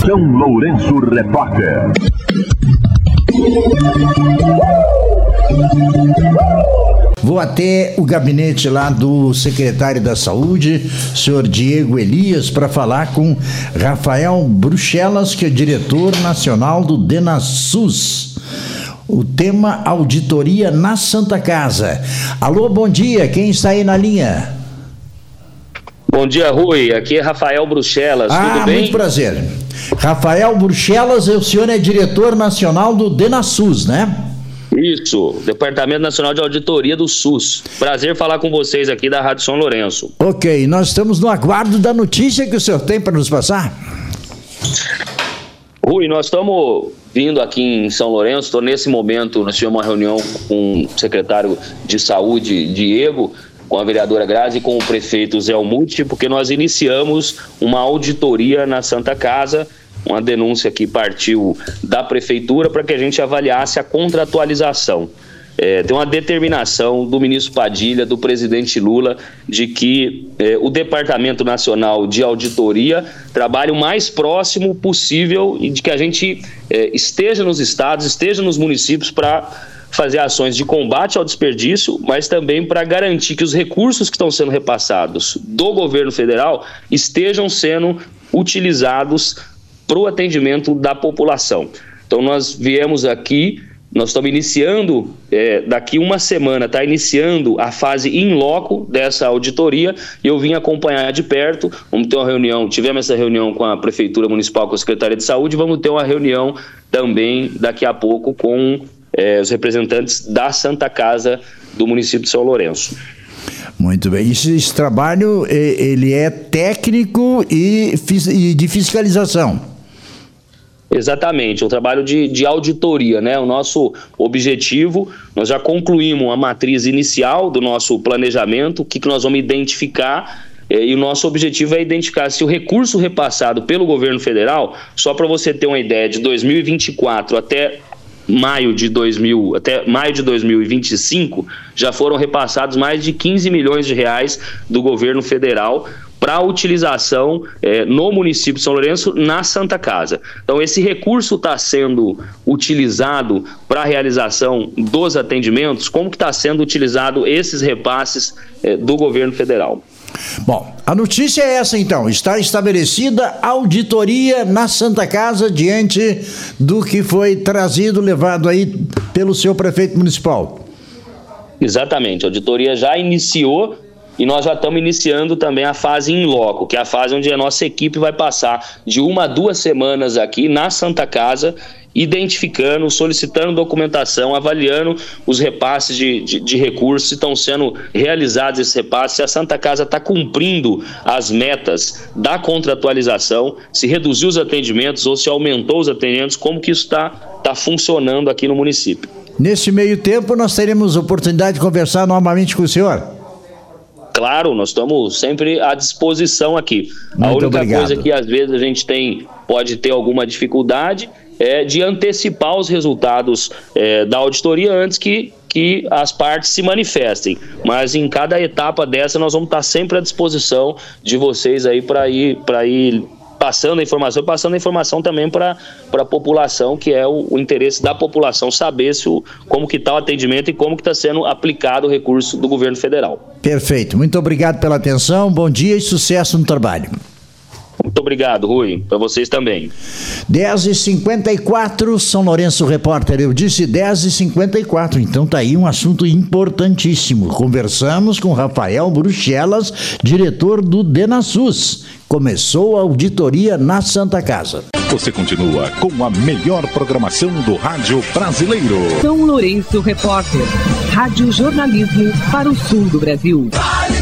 São Lourenço Repórter. Vou até o gabinete lá do secretário da Saúde, senhor Diego Elias, para falar com Rafael Bruxelas, que é diretor nacional do DenaSUS. O tema auditoria na Santa Casa. Alô, bom dia, quem está aí na linha? Bom dia, Rui, aqui é Rafael Bruxelas, tudo bem? Muito prazer. Rafael Bruxelas, o senhor é diretor nacional do DenaSUS, né? Isso, Departamento Nacional de Auditoria do SUS. Prazer falar com vocês aqui da Rádio São Lourenço. Ok, nós estamos no aguardo da notícia que o senhor tem para nos passar. Rui, nós estamos vindo aqui em São Lourenço, estou nesse momento, nós tivemos uma reunião com o secretário de Saúde, Diego, com a vereadora Grazi e com o prefeito Zé Almuti, porque nós iniciamos uma auditoria na Santa Casa, uma denúncia que partiu da prefeitura para que a gente avaliasse a contratualização. Tem uma determinação do ministro Padilha, do presidente Lula, de que o Departamento Nacional de Auditoria trabalhe o mais próximo possível e de que a gente esteja nos estados, esteja nos municípios para fazer ações de combate ao desperdício, mas também para garantir que os recursos que estão sendo repassados do governo federal estejam sendo utilizados para o atendimento da população. Então nós viemos aqui, nós estamos iniciando, daqui uma semana, está iniciando a fase in loco dessa auditoria e eu vim acompanhar de perto. Vamos ter uma reunião, tivemos essa reunião com a Prefeitura Municipal, com a Secretaria de Saúde, vamos ter uma reunião também daqui a pouco com os representantes da Santa Casa do município de São Lourenço. Muito bem, esse trabalho ele é técnico e de fiscalização. Exatamente, um trabalho de auditoria, né? O nosso objetivo, nós já concluímos a matriz inicial do nosso planejamento, o que nós vamos identificar, e o nosso objetivo é identificar se o recurso repassado pelo governo federal, só para você ter uma ideia, de 2024 até maio de 2025, já foram repassados mais de 15 milhões de reais do governo federal para utilização no município de São Lourenço, na Santa Casa. Então, esse recurso está sendo utilizado para a realização dos atendimentos. Como que está sendo utilizado esses repasses do governo federal? Bom, a notícia é essa então, está estabelecida auditoria na Santa Casa diante do que foi trazido, levado aí pelo seu prefeito municipal. Exatamente, a auditoria já iniciou e nós já estamos iniciando também a fase in loco, que é a fase onde a nossa equipe vai passar de 1 a 2 semanas aqui na Santa Casa, identificando, solicitando documentação, avaliando os repasses de recursos, se estão sendo realizados esses repasses, se a Santa Casa está cumprindo as metas da contratualização, se reduziu os atendimentos ou se aumentou os atendimentos, como que isso está funcionando aqui no município. Nesse meio tempo, nós teremos oportunidade de conversar novamente com o senhor? Claro, nós estamos sempre à disposição aqui. A única coisa que às vezes a gente pode ter alguma dificuldade é de antecipar os resultados da auditoria antes que as partes se manifestem. Mas em cada etapa dessa nós vamos estar sempre à disposição de vocês aí para ir passando a informação também para a população, que é o interesse da população saber como que está o atendimento e como que está sendo aplicado o recurso do governo federal. Perfeito, muito obrigado pela atenção, bom dia e sucesso no trabalho. Muito obrigado, Rui, para vocês também. 10h54, São Lourenço Repórter, eu disse 10h54, então tá aí um assunto importantíssimo. Conversamos com Rafael Bruxelas, diretor do DenaSUS. Começou a auditoria na Santa Casa. Você continua com a melhor programação do rádio brasileiro. São Lourenço Repórter, rádio jornalismo para o sul do Brasil.